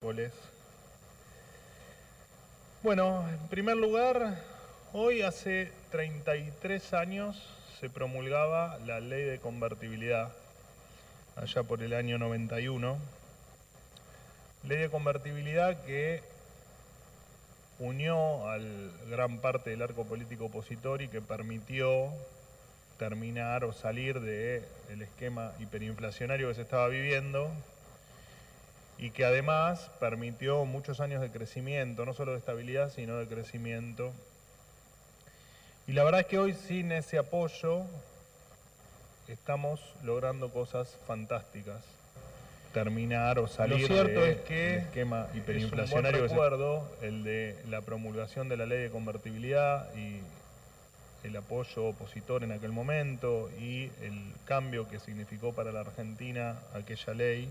miércoles. Bueno, en primer lugar, hoy hace 33 años se promulgaba la ley de convertibilidad, allá por el año 91. Ley de convertibilidad que unió a gran parte del arco político opositor y que permitió terminar o salir del esquema hiperinflacionario que se estaba viviendo y que además permitió muchos años de crecimiento, no solo de estabilidad, sino de crecimiento. Y la verdad es que hoy, sin ese apoyo, estamos logrando cosas fantásticas. Terminar o salir del esquema hiperinflacionario. Es un buen recuerdo el de la promulgación de la ley de convertibilidad y el apoyo opositor en aquel momento y el cambio que significó para la Argentina aquella ley.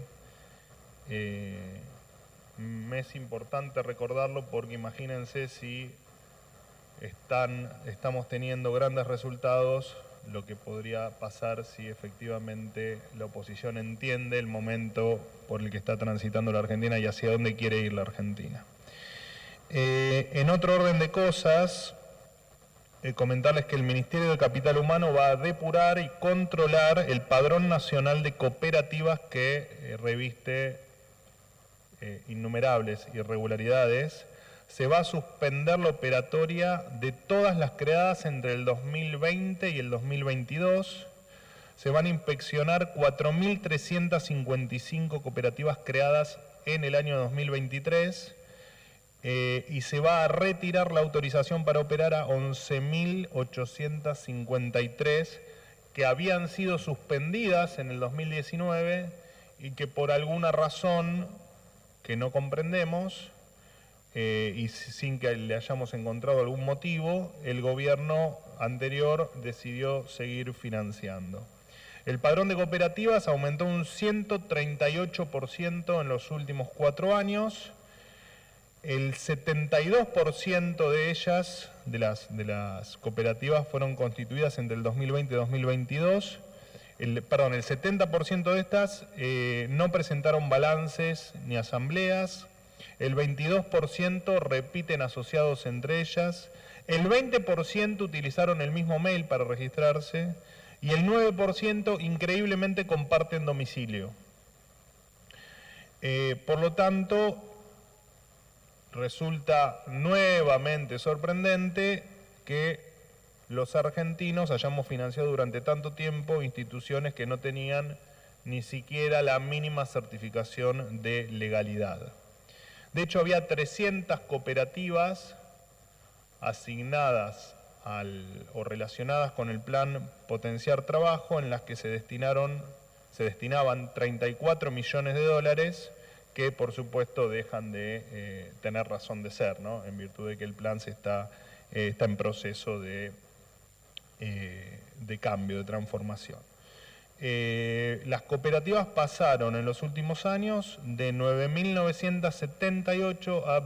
Me es importante recordarlo porque imagínense si estamos teniendo grandes resultados, lo que podría pasar si efectivamente la oposición entiende el momento por el que está transitando la Argentina y hacia dónde quiere ir la Argentina. En otro orden de cosas, comentarles que el Ministerio de Capital Humano va a depurar y controlar el Padrón Nacional de Cooperativas que reviste innumerables irregularidades. Se va a suspender la operatoria de todas las creadas entre el 2020 y el 2022. Se van a inspeccionar 4.355 cooperativas creadas en el año 2023 y se va a retirar la autorización para operar a 11.853 que habían sido suspendidas en el 2019 y que por alguna razón que no comprendemos y sin que le hayamos encontrado algún motivo, el gobierno anterior decidió seguir financiando. El padrón de cooperativas aumentó un 138% en los últimos 4 años. El 72% de ellas, de las cooperativas, fueron constituidas entre el 2020 y 2022. El 70% de estas no presentaron balances ni asambleas. El 22% repiten asociados entre ellas, el 20% utilizaron el mismo mail para registrarse y el 9% increíblemente comparten domicilio. Por lo tanto, resulta nuevamente sorprendente que los argentinos hayamos financiado durante tanto tiempo instituciones que no tenían ni siquiera la mínima certificación de legalidad. De hecho, había 300 cooperativas asignadas o relacionadas con el plan Potenciar Trabajo, en las que se destinaban 34 millones de dólares, que por supuesto dejan de tener razón de ser, ¿no? En virtud de que el plan está en proceso de cambio, de transformación. Las cooperativas pasaron en los últimos años de 9.978 a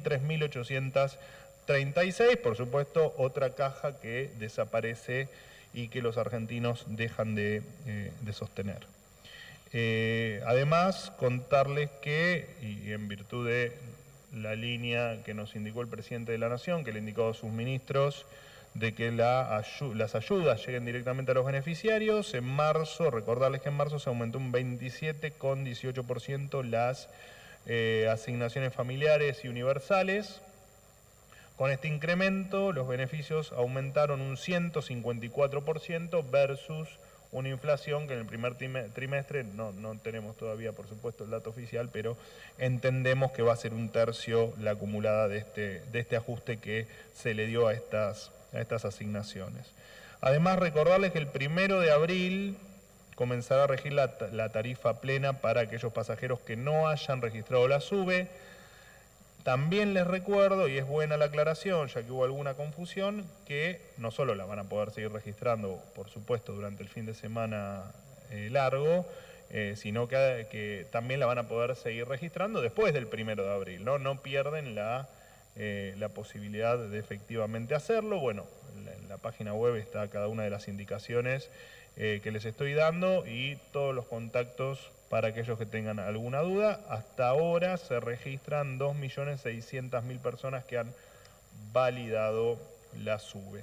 23.836, por supuesto otra caja que desaparece y que los argentinos dejan de sostener. Además, contarles que, y en virtud de la línea que nos indicó el presidente de la Nación, que le indicó a sus ministros, de que las ayudas lleguen directamente a los beneficiarios. En marzo, recordarles que en marzo se aumentó un 27,18% las asignaciones familiares y universales. Con este incremento, los beneficios aumentaron un 154% versus una inflación que en el primer trimestre, no tenemos todavía, por supuesto, el dato oficial, pero entendemos que va a ser 1/3 la acumulada de este ajuste que se le dio a estas asignaciones. Además, recordarles que el 1 de abril comenzará a regir la tarifa plena para aquellos pasajeros que no hayan registrado la SUBE. También les recuerdo, y es buena la aclaración, ya que hubo alguna confusión, que no solo la van a poder seguir registrando, por supuesto, durante el fin de semana largo, sino que también la van a poder seguir registrando después del 1 de abril, ¿no? No pierden la posibilidad de efectivamente hacerlo. Bueno, en la página web está cada una de las indicaciones que les estoy dando y todos los contactos para aquellos que tengan alguna duda. Hasta ahora se registran 2.600.000 personas que han validado la SUBE.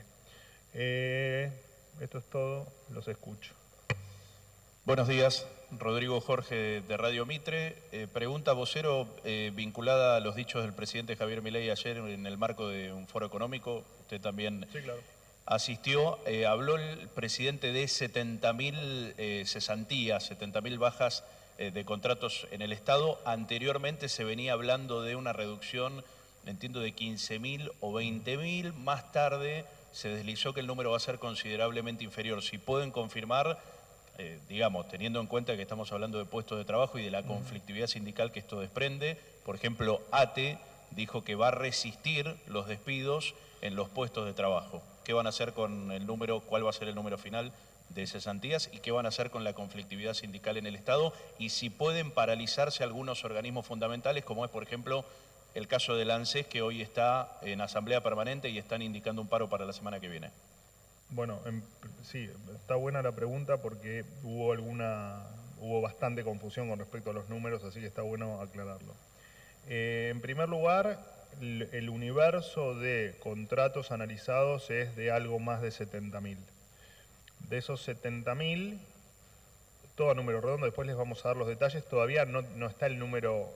Esto es todo, los escucho. Buenos días, Rodrigo Jorge de Radio Mitre. Pregunta vocero vinculada a los dichos del presidente Javier Milei ayer en el marco de un foro económico. Usted también Sí, claro. asistió. Habló el presidente de 70.000 cesantías, 70.000 bajas de contratos en el Estado. Anteriormente se venía hablando de una reducción, entiendo, de 15.000 o 20.000. Más tarde se deslizó que el número va a ser considerablemente inferior. Si pueden confirmar, digamos, teniendo en cuenta que estamos hablando de puestos de trabajo y de la conflictividad sindical que esto desprende. Por ejemplo, ATE dijo que va a resistir los despidos en los puestos de trabajo. ¿Qué van a hacer con el número, cuál va a ser el número final de cesantías y qué van a hacer con la conflictividad sindical en el Estado? Y si pueden paralizarse algunos organismos fundamentales, como es, por ejemplo, el caso del ANSES, que hoy está en asamblea permanente y están indicando un paro para la semana que viene. Bueno, sí, está buena la pregunta porque hubo bastante confusión con respecto a los números, así que está bueno aclararlo. En primer lugar, el universo de contratos analizados es de algo más de 70.000. De esos 70.000, todo a número redondo, después les vamos a dar los detalles, todavía no está el número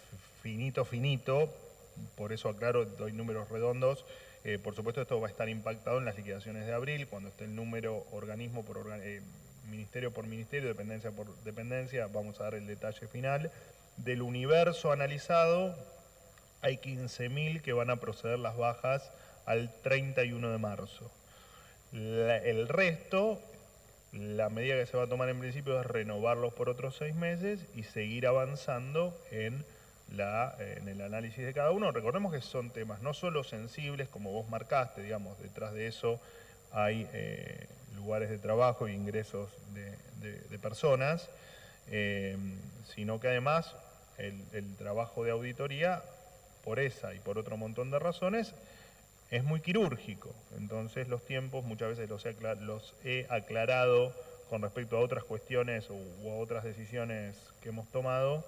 finito, por eso aclaro, doy números redondos. Por supuesto, esto va a estar impactado en las liquidaciones de abril, cuando esté el número organismo por ministerio por ministerio, dependencia por dependencia, vamos a dar el detalle final. Del universo analizado, hay 15.000 que van a proceder las bajas al 31 de marzo. El resto, la medida que se va a tomar en principio es renovarlos por otros 6 meses y seguir avanzando en el análisis de cada uno. Recordemos que son temas no solo sensibles, como vos marcaste, digamos, detrás de eso hay lugares de trabajo e ingresos de personas, sino que además el trabajo de auditoría, por esa y por otro montón de razones, es muy quirúrgico. Entonces los tiempos muchas veces los he aclarado con respecto a otras cuestiones u a otras decisiones que hemos tomado,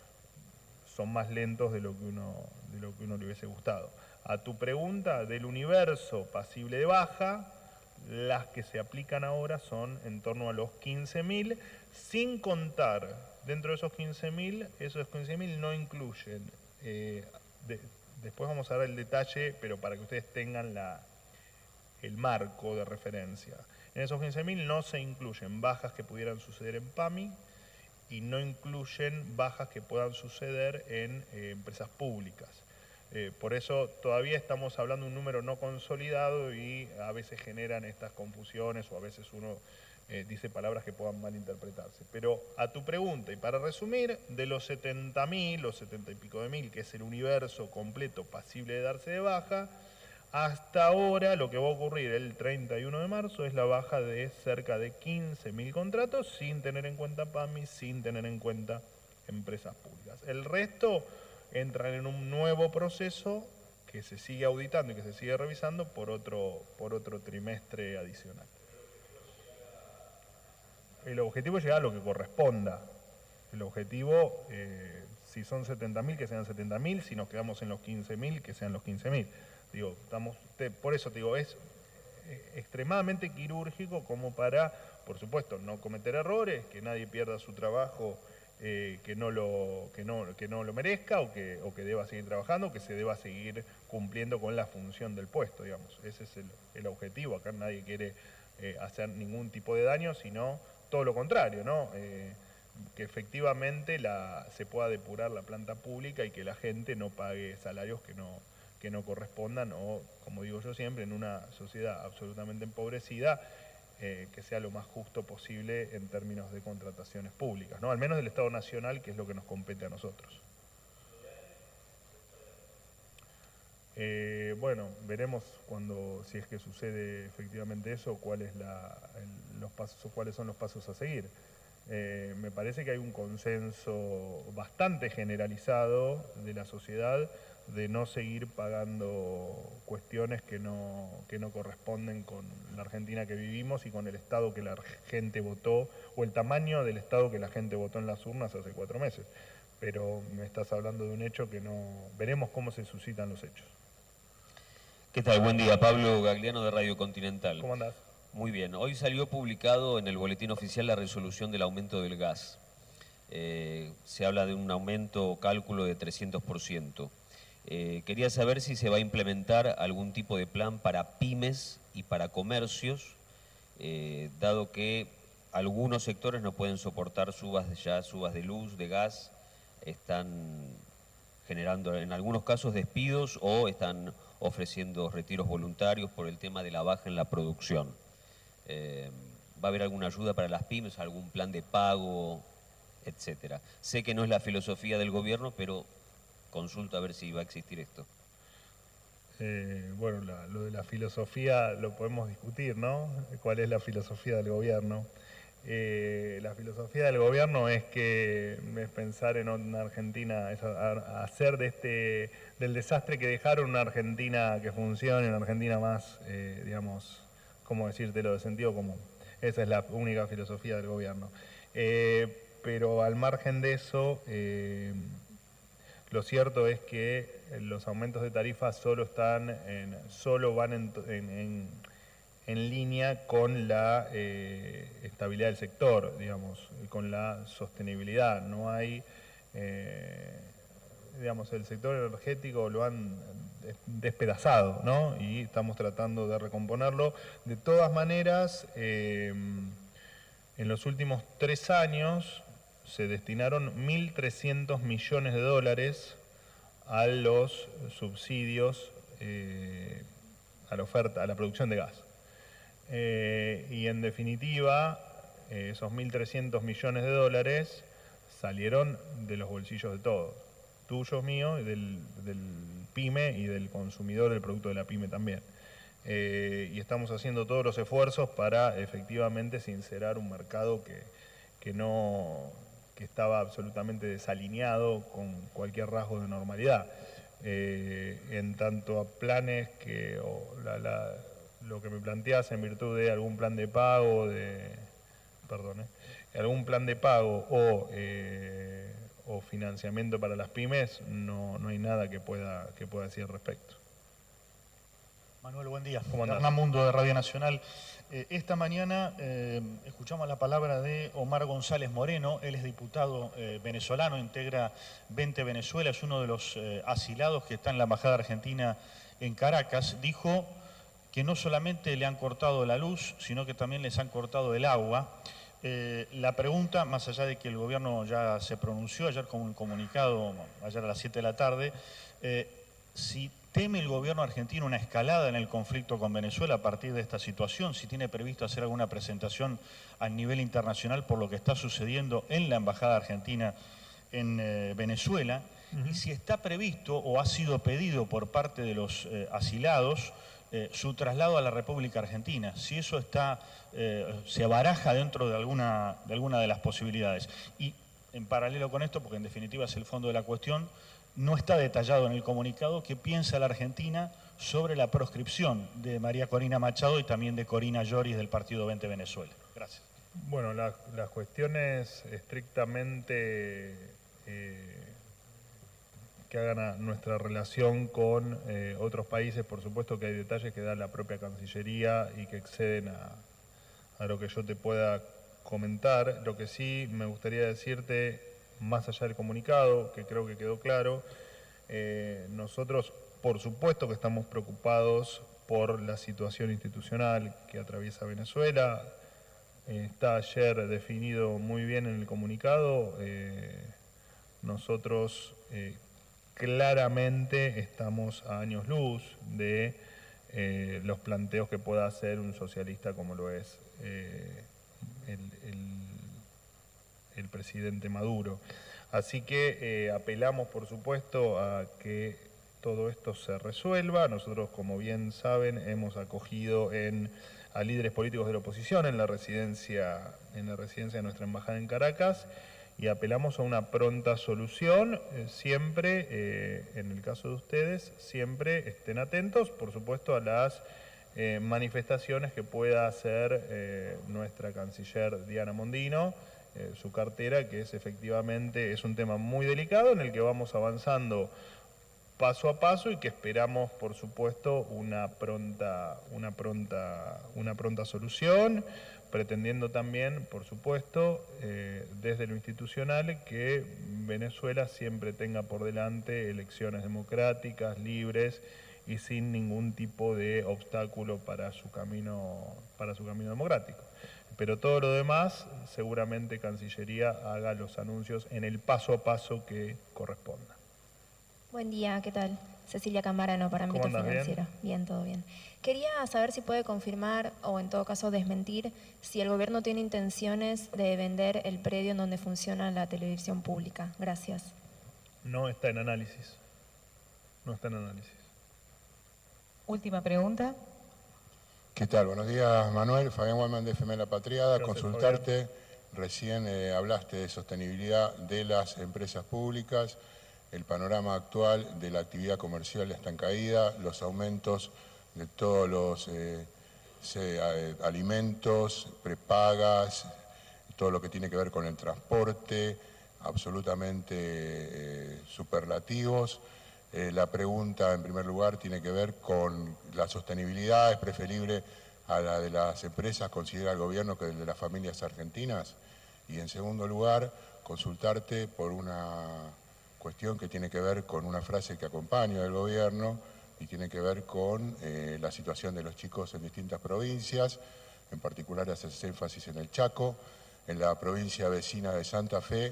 son más lentos de lo que uno le hubiese gustado. A tu pregunta, del universo pasible de baja, las que se aplican ahora son en torno a los 15.000, sin contar, dentro de esos 15.000 no incluyen, después vamos a ver el detalle, pero para que ustedes tengan el marco de referencia. En esos 15.000 no se incluyen bajas que pudieran suceder en PAMI, y no incluyen bajas que puedan suceder en empresas públicas. Por eso todavía estamos hablando de un número no consolidado y a veces generan estas confusiones o a veces uno dice palabras que puedan malinterpretarse. Pero a tu pregunta, y para resumir, de los 70.000, los 70 y pico de mil, que es el universo completo pasible de darse de baja, hasta ahora lo que va a ocurrir el 31 de marzo es la baja de cerca de 15.000 contratos sin tener en cuenta PAMI, sin tener en cuenta empresas públicas. El resto entran en un nuevo proceso que se sigue auditando y que se sigue revisando por otro trimestre adicional. El objetivo es llegar a lo que corresponda. El objetivo, si son 70.000, que sean 70.000, si nos quedamos en los 15.000, que sean los 15.000. Digo, por eso te digo, es extremadamente quirúrgico como para, por supuesto, no cometer errores, que nadie pierda su trabajo que no lo merezca o que deba seguir trabajando, que se deba seguir cumpliendo con la función del puesto, digamos. Ese es el objetivo. Acá nadie quiere hacer ningún tipo de daño, sino todo lo contrario, ¿no? Que efectivamente se pueda depurar la planta pública y que la gente no pague salarios que no correspondan o, como digo yo siempre, en una sociedad absolutamente empobrecida, que sea lo más justo posible en términos de contrataciones públicas, ¿no? Al menos del Estado Nacional, que es lo que nos compete a nosotros. Bueno, veremos si es que sucede efectivamente eso, cuáles son los pasos a seguir. Me parece que hay un consenso bastante generalizado de la sociedad de no seguir pagando cuestiones que no corresponden con la Argentina que vivimos y con el Estado que la gente votó, o el tamaño del Estado que la gente votó en las urnas hace 4 meses. Pero me estás hablando de un hecho que no... Veremos cómo se suscitan los hechos. ¿Qué tal? Buen día, Pablo Gagliano de Radio Continental. ¿Cómo andás? Muy bien. Hoy salió publicado en el boletín oficial la resolución del aumento del gas. Se habla de un aumento cálculo de 300%. Quería saber si se va a implementar algún tipo de plan para pymes y para comercios, dado que algunos sectores no pueden soportar subas de luz, de gas, están generando en algunos casos despidos o están ofreciendo retiros voluntarios por el tema de la baja en la producción. ¿Va a haber alguna ayuda para las pymes, algún plan de pago, etcétera? Sé que no es la filosofía del gobierno, pero consulto a ver si va a existir esto. Bueno, lo de la filosofía lo podemos discutir, ¿no? ¿Cuál es la filosofía del gobierno? La filosofía del gobierno es pensar en una Argentina, es hacer del desastre que dejaron una Argentina que funcione, una Argentina más, digamos, ¿cómo decírtelo?, de sentido común. Esa es la única filosofía del gobierno. Pero al margen de eso, lo cierto es que los aumentos de tarifas solo van en línea con la estabilidad del sector, digamos, con la sostenibilidad. No hay, digamos, el sector energético lo han despedazado, ¿no? Y estamos tratando de recomponerlo. De todas maneras, en los últimos 3 años se destinaron 1.300 millones de dólares a los subsidios, a la producción de gas. Y en definitiva, esos 1.300 millones de dólares salieron de los bolsillos de todos, tuyos, míos, del PYME y del consumidor del producto de la PYME también. Y estamos haciendo todos los esfuerzos para efectivamente sincerar un mercado que estaba absolutamente desalineado con cualquier rasgo de normalidad. En tanto a planes lo que me planteas en virtud de algún plan de pago, algún plan de pago o financiamiento para las pymes, no hay nada que pueda decir al respecto. Manuel, buen día. ¿Cómo andás? Hernán Mundo de Radio Nacional. Esta mañana escuchamos la palabra de Omar González Moreno. Él es diputado venezolano, integra 20 Venezuela, es uno de los asilados que está en la Embajada Argentina en Caracas. Dijo que no solamente le han cortado la luz, sino que también les han cortado el agua. La pregunta, más allá de que el gobierno ya se pronunció ayer con un comunicado, ayer a las 7 de la tarde, si ¿teme el gobierno argentino una escalada en el conflicto con Venezuela a partir de esta situación? Si tiene previsto hacer alguna presentación a nivel internacional por lo que está sucediendo en la Embajada Argentina en Venezuela. Y si está previsto o ha sido pedido por parte de los asilados su traslado a la República Argentina. Si eso se baraja dentro de alguna de las posibilidades. Y en paralelo con esto, porque en definitiva es el fondo de la cuestión, no está detallado en el comunicado qué piensa la Argentina sobre la proscripción de María Corina Machado y también de Corina Lloris del Partido 20 Venezuela. Gracias. Bueno, las cuestiones estrictamente que hagan a nuestra relación con otros países, por supuesto que hay detalles que da la propia Cancillería y que exceden a lo que yo te pueda comentar. Lo que sí me gustaría decirte, más allá del comunicado, que creo que quedó claro, nosotros por supuesto que estamos preocupados por la situación institucional que atraviesa Venezuela. Está ayer definido muy bien en el comunicado. Nosotros claramente estamos a años luz de los planteos que pueda hacer un socialista como lo es el presidente Maduro. Así que apelamos, por supuesto, a que todo esto se resuelva. Nosotros, como bien saben, hemos acogido en a líderes políticos de la oposición en la residencia de nuestra embajada en Caracas, y apelamos a una pronta solución. Siempre, en el caso de ustedes, siempre estén atentos, por supuesto, a las manifestaciones que pueda hacer nuestra canciller Diana Mondino, su cartera, que es efectivamente un tema muy delicado en el que vamos avanzando paso a paso y que esperamos, por supuesto, una pronta solución, pretendiendo también, por supuesto, desde lo institucional, que Venezuela siempre tenga por delante elecciones democráticas, libres y sin ningún tipo de obstáculo para su camino democrático. Pero todo lo demás, seguramente Cancillería haga los anuncios en el paso a paso que corresponda. Buen día, ¿qué tal? Cecilia Camarano para Ámbito Financiero. Bien, todo bien. Quería saber si puede confirmar o en todo caso desmentir si el gobierno tiene intenciones de vender el predio en donde funciona la televisión pública. Gracias. No está en análisis. No está en análisis. Última pregunta. ¿Qué tal? Buenos días, Manuel. Fabián Wallman de FM La Patriada. Gracias, consultarte, recién hablaste de sostenibilidad de las empresas públicas. El panorama actual de la actividad comercial está en caída, los aumentos de todos los alimentos, prepagas, todo lo que tiene que ver con el transporte, absolutamente superlativos. La pregunta, en primer lugar, tiene que ver con la sostenibilidad. ¿Es preferible a la de las empresas, considera el gobierno, que el de las familias argentinas? Y en segundo lugar, consultarte por una cuestión que tiene que ver con una frase que acompaña al gobierno y tiene que ver con la situación de los chicos en distintas provincias, en particular hace énfasis en el Chaco. En la provincia vecina de Santa Fe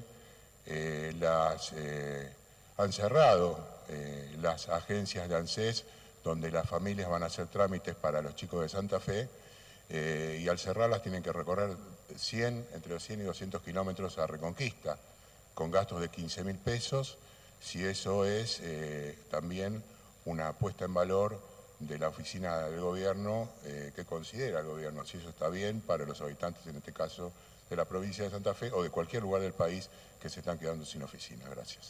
han cerrado las agencias de ANSES donde las familias van a hacer trámites para los chicos de Santa Fe y al cerrarlas tienen que recorrer entre los 100 y 200 kilómetros a Reconquista, con gastos de 15.000 pesos, si eso es también una puesta en valor de la oficina del gobierno, que considera el gobierno, si eso está bien para los habitantes, en este caso de la provincia de Santa Fe o de cualquier lugar del país que se están quedando sin oficina. Gracias.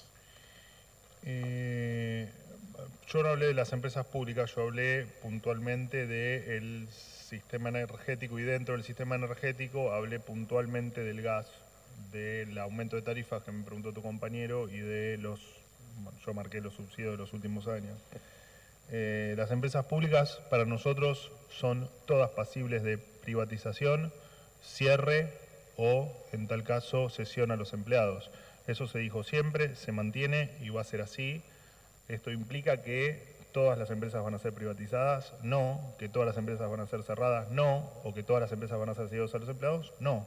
Yo no hablé de las empresas públicas, yo hablé puntualmente del sistema energético y dentro del sistema energético hablé puntualmente del gas, del aumento de tarifas que me preguntó tu compañero y de yo marqué los subsidios de los últimos años. Las empresas públicas para nosotros son todas pasibles de privatización, cierre o, en tal caso, cesión a los empleados. Eso se dijo siempre, se mantiene y va a ser así. ¿Esto implica que todas las empresas van a ser privatizadas? No. ¿Que todas las empresas van a ser cerradas? No. ¿O que todas las empresas van a ser cedidas a los empleados? No.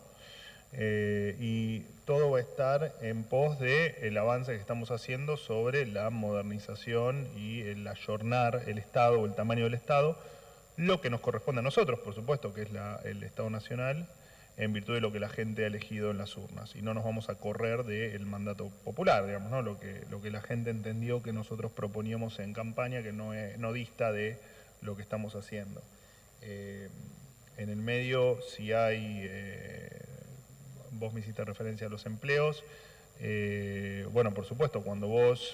Y todo va a estar en pos del avance que estamos haciendo sobre la modernización y el ayornar el Estado o el tamaño del Estado, lo que nos corresponde a nosotros, por supuesto, que es el Estado Nacional, en virtud de lo que la gente ha elegido en las urnas. Y no nos vamos a correr del mandato popular, digamos, ¿no? Lo que la gente entendió que nosotros proponíamos en campaña, que no dista de lo que estamos haciendo. En el medio, si hay... vos me hiciste referencia a los empleos. Bueno, por supuesto, cuando vos...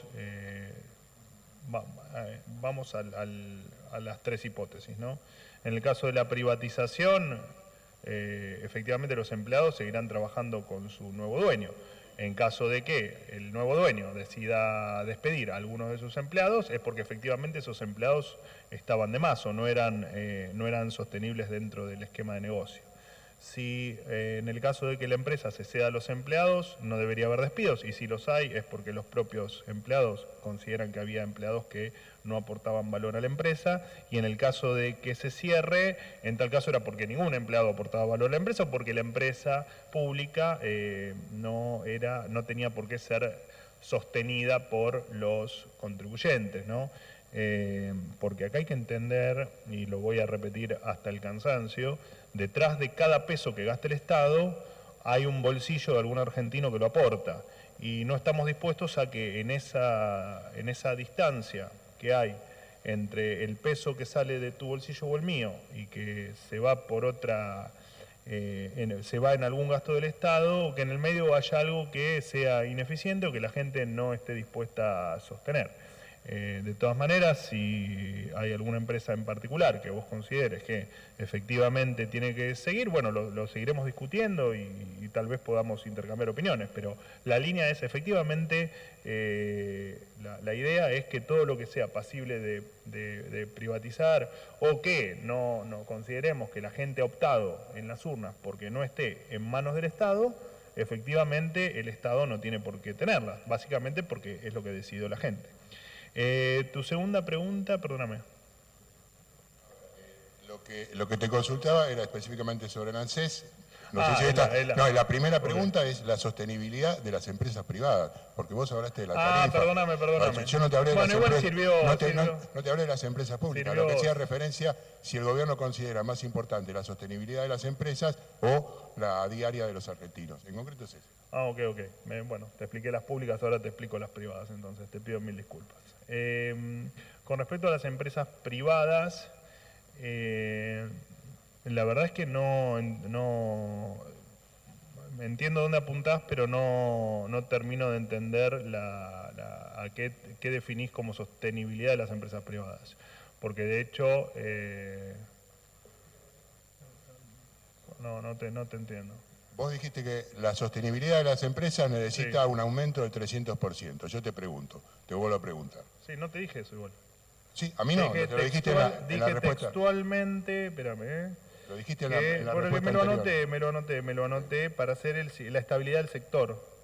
vamos a las tres hipótesis, ¿no? En el caso de la privatización, efectivamente los empleados seguirán trabajando con su nuevo dueño. En caso de que el nuevo dueño decida despedir a algunos de sus empleados, es porque efectivamente esos empleados estaban de más o no eran sostenibles dentro del esquema de negocio. Si en el caso de que la empresa se ceda a los empleados, no debería haber despidos, y si los hay es porque los propios empleados consideran que había empleados que no aportaban valor a la empresa, y en el caso de que se cierre, en tal caso era porque ningún empleado aportaba valor a la empresa, o porque la empresa pública no tenía por qué ser sostenida por los contribuyentes, ¿no? Porque acá hay que entender, y lo voy a repetir hasta el cansancio, detrás de cada peso que gasta el Estado hay un bolsillo de algún argentino que lo aporta, y no estamos dispuestos a que en esa distancia que hay entre el peso que sale de tu bolsillo o el mío y que se va por otra, se va en algún gasto del Estado, o que en el medio haya algo que sea ineficiente o que la gente no esté dispuesta a sostener. De todas maneras, si hay alguna empresa en particular que vos consideres que efectivamente tiene que seguir, bueno, lo seguiremos discutiendo y tal vez podamos intercambiar opiniones, pero la línea es efectivamente, la idea es que todo lo que sea pasible de privatizar o que no consideremos que la gente ha optado en las urnas porque no esté en manos del Estado, efectivamente el Estado no tiene por qué tenerla, básicamente porque es lo que decidió la gente. Tu segunda pregunta, perdóname. Lo que te consultaba era específicamente sobre el ANSES. La primera pregunta es la sostenibilidad de las empresas privadas, porque vos hablaste de la tarifa. Perdóname. Yo no te hablé de las empresas. No te hablé de las empresas públicas. Sirvió. Lo que hacía referencia si el gobierno considera más importante la sostenibilidad de las empresas o la diaria de los argentinos. En concreto es eso. Ok. Bueno, te expliqué las públicas, ahora te explico las privadas, entonces te pido mil disculpas. Con respecto a las empresas privadas, la verdad es que no entiendo dónde apuntás, pero no termino de entender a qué definís como sostenibilidad de las empresas privadas. Porque de hecho, no te entiendo. Vos dijiste que la sostenibilidad de las empresas necesita un aumento del 300%. Yo te pregunto, te vuelvo a preguntar. Sí, no te dije eso igual. Sí, a mí no, te lo dijiste en la respuesta. Textualmente, espérame, Lo dijiste en la respuesta me lo anoté para hacer la estabilidad del sector.